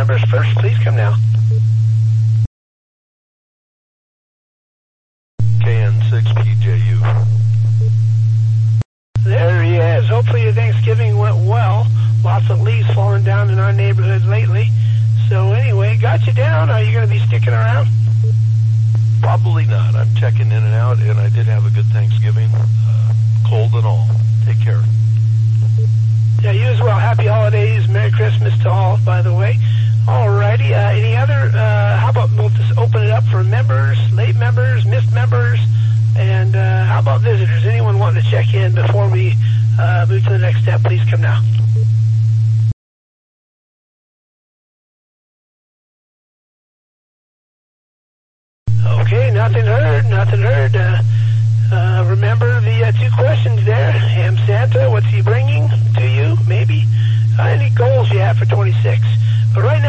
members first. Please come now. KN6PJU. There he is. Hopefully your Thanksgiving went well. Lots of leaves falling down in our neighborhood lately. So anyway, got you down. Are you going to be sticking around? Probably not. I'm checking in and out, and I did have a good Thanksgiving, cold and all. Take care. Yeah, you as well. Happy holidays. Merry Christmas to all, by the way. All righty. Any other, how about we'll just open it up for members, late members, missed members, and how about visitors? Anyone wanting to check in before we move to the next step, please come now. Okay, nothing heard, nothing heard. Remember the two questions there. Ham Santa, what's he bringing to you, maybe? Any goals you have for 26? But right now,